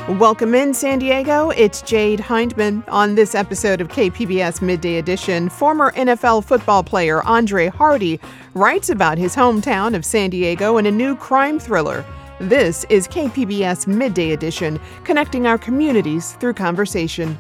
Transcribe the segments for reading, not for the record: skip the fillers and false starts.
Welcome in, San Diego. It's Jade Hindman. On this episode of KPBS Midday Edition, former NFL football player Andre Hardy writes about his hometown of San Diego in a new crime thriller. This is KPBS Midday Edition, connecting our communities through conversation.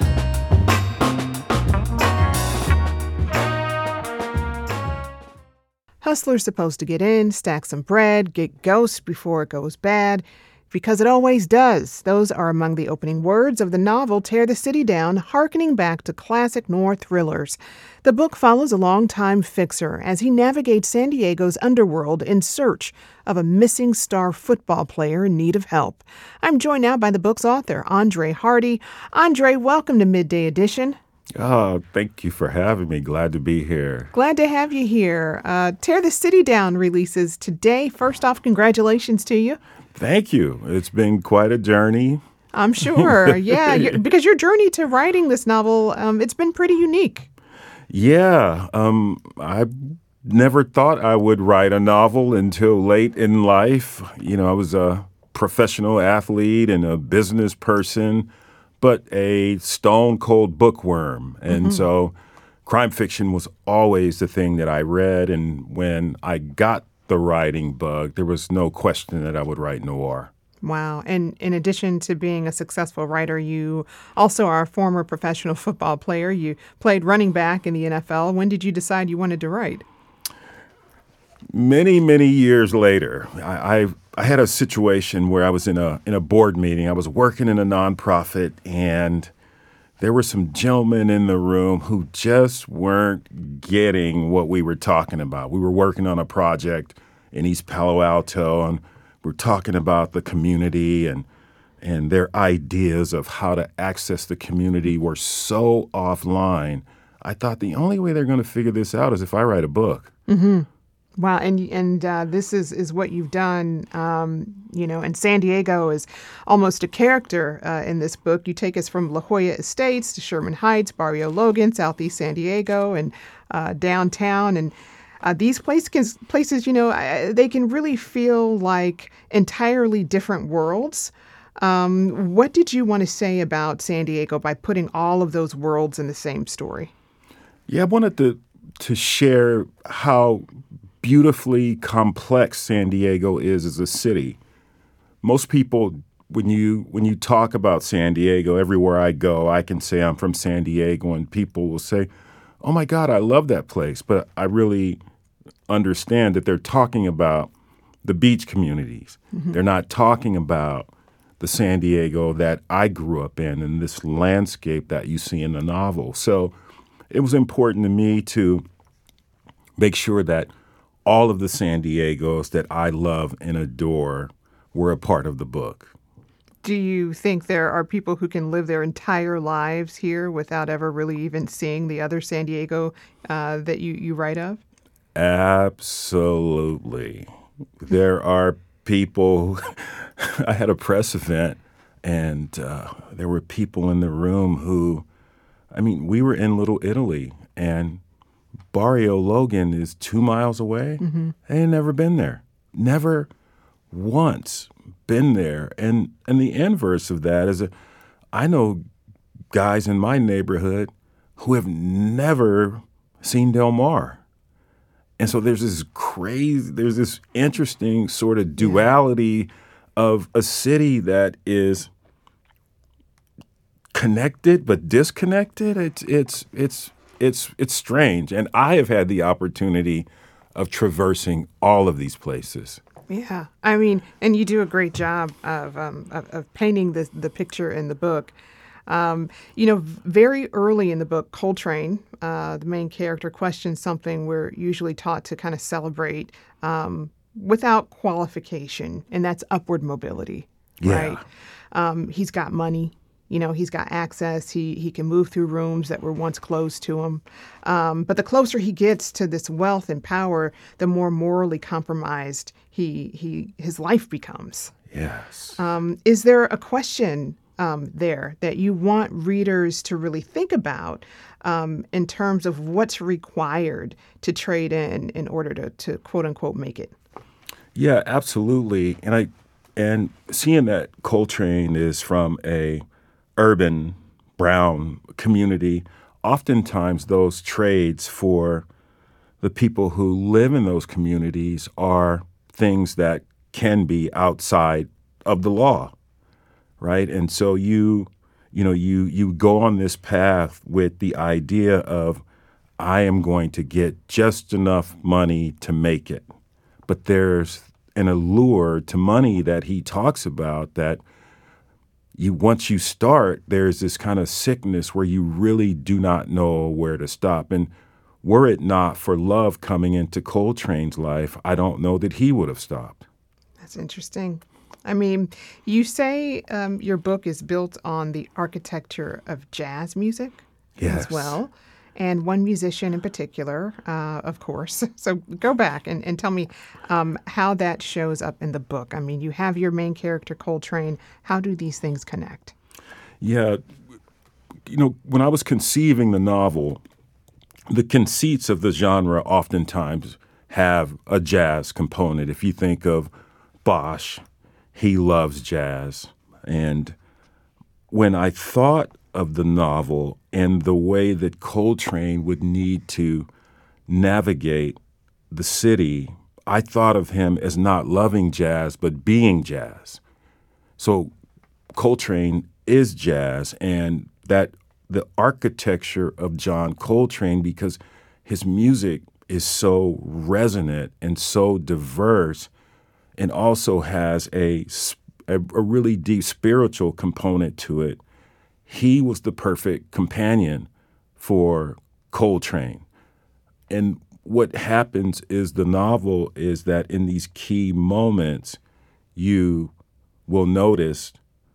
Hustler's supposed to get in, stack some bread, get ghost before it goes bad. Because it always does. Those are among the opening words of the novel Tear the City Down, hearkening back to classic noir thrillers. The book follows a longtime fixer as he navigates San Diego's underworld in search of a missing star football player in need of help. I'm joined now by the book's author, Andre Hardy. Andre, welcome to Midday Edition. Oh, thank you for having me. Glad to be here. Glad to have you here. Tear the City Down releases today. First off, congratulations to you. Thank you. It's been quite a journey. I'm sure. Yeah, because your journey to writing this novel, it's been pretty unique. Yeah. I never thought I would write a novel until late in life. You know, I was a professional athlete and a business person, but a stone-cold bookworm. And so crime fiction was always the thing that I read. And when I got the writing bug, there was no question that I would write noir. Wow. And in addition to being a successful writer, you also are a former professional football player. You played running back in the NFL. When did you decide you wanted to write? Many, many years later, I had a situation where I was in a board meeting. I was working in a nonprofit, and there were some gentlemen in the room who just weren't getting what we were talking about. We were working on a project in East Palo Alto, and we're talking about the community, and their ideas of how to access the community were so offline. I thought the only way they're going to figure this out is if I write a book. Mm-hmm. Wow, and this is what you've done, and San Diego is almost a character in this book. You take us from La Jolla Estates to Sherman Heights, Barrio Logan, Southeast San Diego, and downtown. And these places, they can really feel like entirely different worlds. What did you want to say about San Diego by putting all of those worlds in the same story? Yeah, I wanted to share how beautifully complex San Diego is as a city. Most people, when you talk about San Diego, everywhere I go, I can say I'm from San Diego, and people will say, "Oh my God, I love that place." But I really understand that they're talking about the beach communities. Mm-hmm. They're not talking about the San Diego that I grew up in and this landscape that you see in the novel. So it was important to me to make sure that all of the San Diegos that I love and adore were a part of the book. Do you think there are people who can live their entire lives here without ever really even seeing the other San Diego that you write of? Absolutely. There are people. I had a press event, and there were people in the room who, we were in Little Italy, and Barrio Logan is 2 miles away. Mm-hmm. They had never been there. Never once been there. And the inverse of that is I know guys in my neighborhood who have never seen Del Mar. And so there's this interesting sort of duality of a city that is connected but disconnected. It's strange, and I have had the opportunity of traversing all of these places. Yeah, and you do a great job of painting the picture in the book. Very early in the book, Coltrane, the main character, questions something we're usually taught to kind of celebrate without qualification, and that's upward mobility, right? He's got money. He's got access. He can move through rooms that were once closed to him. But the closer he gets to this wealth and power, the more morally compromised his life becomes. Yes. Is there a question there that you want readers to really think about in terms of what's required to trade in order to quote unquote make it? Yeah, absolutely. And And seeing that Coltrane is from a urban brown community, oftentimes those trades for the people who live in those communities are things that can be outside of the law, right? And so you go on this path with the idea of, I am going to get just enough money to make it. But there's an allure to money that he talks about that once you start, there's this kind of sickness where you really do not know where to stop. And were it not for love coming into Coltrane's life, I don't know that he would have stopped. That's interesting. I mean, you say your book is built on the architecture of jazz music as well, and one musician in particular, of course. So go back and tell me how that shows up in the book. I mean, you have your main character, Coltrane. How do these things connect? Yeah. When I was conceiving the novel, the conceits of the genre oftentimes have a jazz component. If you think of Bosch, he loves jazz. And when I thought of the novel and the way that Coltrane would need to navigate the city, I thought of him as not loving jazz, but being jazz. So Coltrane is jazz, and that the architecture of John Coltrane, because his music is so resonant and so diverse, and also has a really deep spiritual component to it, he was the perfect companion for Coltrane. And what happens is the novel is that in these key moments, you will notice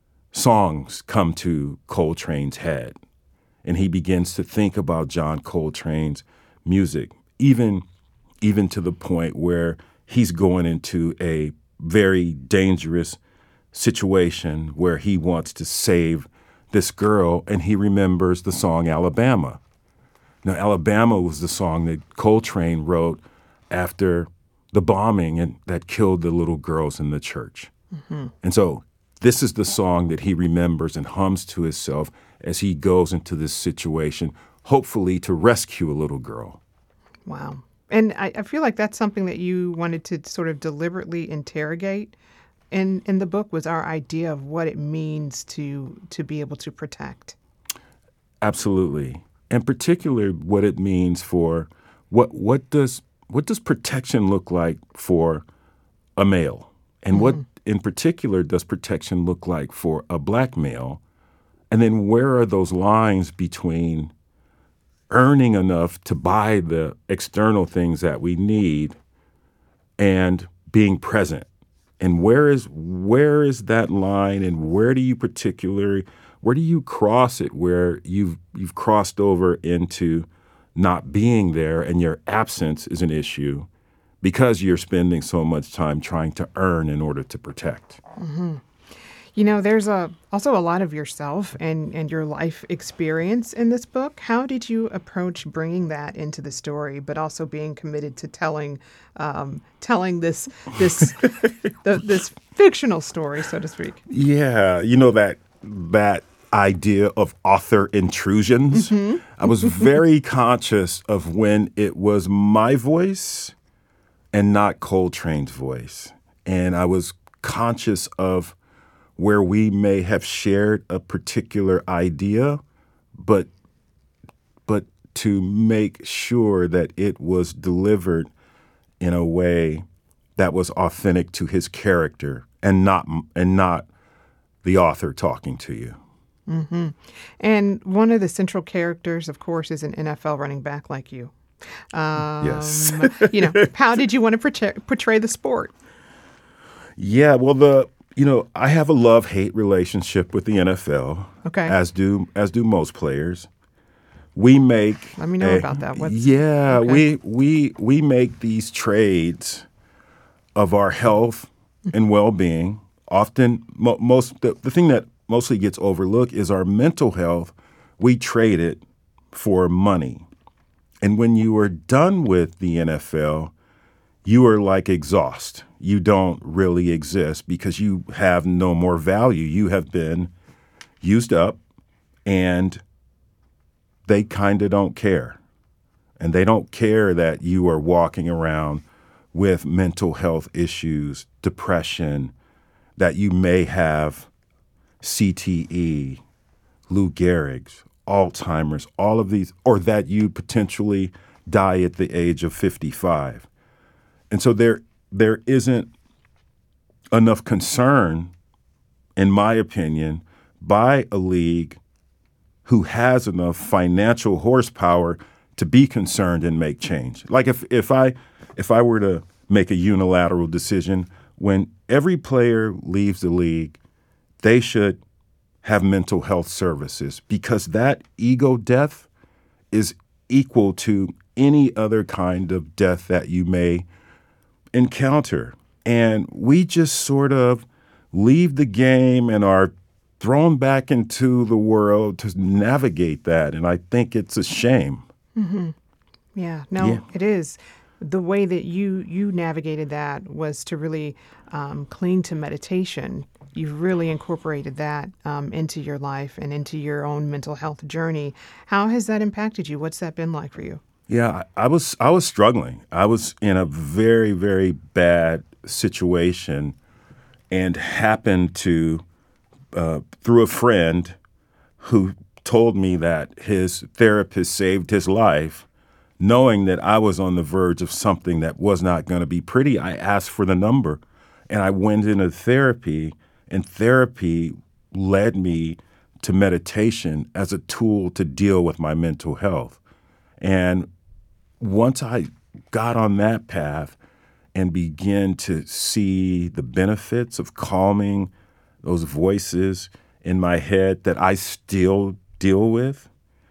songs come to Coltrane's head. And he begins to think about John Coltrane's music, even to the point where he's going into a very dangerous situation where he wants to save this girl, and he remembers the song Alabama. Now, Alabama was the song that Coltrane wrote after the bombing and that killed the little girls in the church. Mm-hmm. And so this is the song that he remembers and hums to himself as he goes into this situation, hopefully to rescue a little girl. Wow. And I feel like that's something that you wanted to sort of deliberately interrogate in the book, was our idea of what it means to be able to protect. Absolutely. In particular, what it means for what does protection look like for a male? And what in particular does protection look like for a black male? And then where are those lines between earning enough to buy the external things that we need and being present? And where is that line, and where do you cross it where you've crossed over into not being there and your absence is an issue because you're spending so much time trying to earn in order to protect? Mm-hmm. You know, there's also a lot of yourself and your life experience in this book. How did you approach bringing that into the story, but also being committed to telling this this fictional story, so to speak? Yeah, that idea of author intrusions. Mm-hmm. I was very conscious of when it was my voice and not Coltrane's voice, and I was conscious of where we may have shared a particular idea, but to make sure that it was delivered in a way that was authentic to his character and not the author talking to you. Mm-hmm. And one of the central characters, of course, is an NFL running back like you. Yes. How did you want to portray the sport? Yeah, well, I have a love-hate relationship with the NFL. Okay. As do most players. We make. Let me know about that. We make these trades of our health and well-being. Often, the thing that mostly gets overlooked is our mental health. We trade it for money, and when you are done with the NFL, you are like exhaust. You don't really exist because you have no more value. You have been used up, and they kind of don't care. And they don't care that you are walking around with mental health issues, depression, that you may have CTE, Lou Gehrig's, Alzheimer's, all of these, or that you potentially die at the age of 55. And so there isn't enough concern, in my opinion, by a league who has enough financial horsepower to be concerned and make change. Like if I were to make a unilateral decision, when every player leaves the league, they should have mental health services, because that ego death is equal to any other kind of death that you may encounter. And we just sort of leave the game and are thrown back into the world to navigate that. And I think it's a shame. Mm-hmm. Yeah, no, It is. The way that you navigated that was to really cling to meditation. You've really incorporated that into your life and into your own mental health journey. How has that impacted you? What's that been like for you? Yeah, I was struggling. I was in a very, very bad situation, and happened to, through a friend who told me that his therapist saved his life, knowing that I was on the verge of something that was not going to be pretty. I asked for the number, and I went into therapy, and therapy led me to meditation as a tool to deal with my mental health. And once I got on that path and began to see the benefits of calming those voices in my head that I still deal with,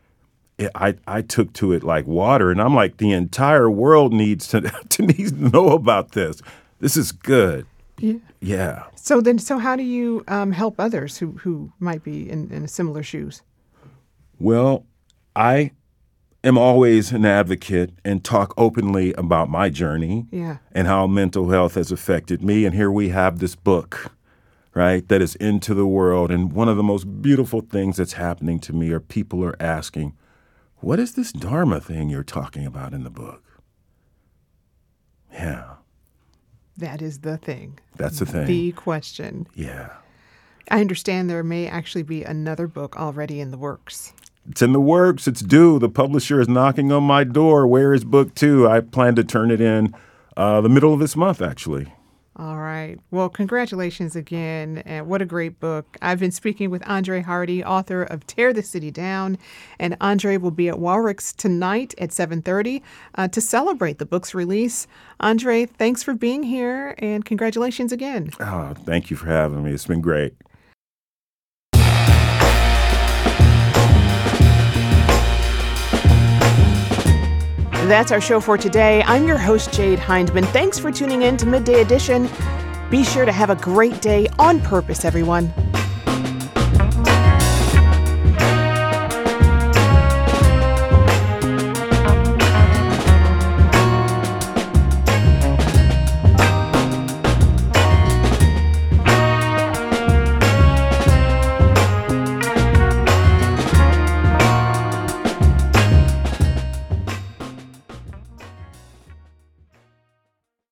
I took to it like water. And I'm like, the entire world needs to know about this. This is good. Yeah. So how do you help others who might be in similar shoes? Well, I am always an advocate and talk openly about my journey and how mental health has affected me. And here we have this book, right, that is into the world. And one of the most beautiful things that's happening to me are people are asking, what is this Dharma thing you're talking about in the book? Yeah. That is the thing. That's the thing. The question. Yeah. I understand there may actually be another book already in the works. It's in the works. It's due. The publisher is knocking on my door. Where is book 2? I plan to turn it in the middle of this month, actually. All right. Well, congratulations again. And what a great book. I've been speaking with Andre Hardy, author of Tear the City Down. And Andre will be at Warwick's tonight at 7:30 to celebrate the book's release. Andre, thanks for being here, and congratulations again. Oh, thank you for having me. It's been great. That's our show for today. I'm your host, Jade Hindman. Thanks for tuning in to Midday Edition. Be sure to have a great day on purpose, everyone.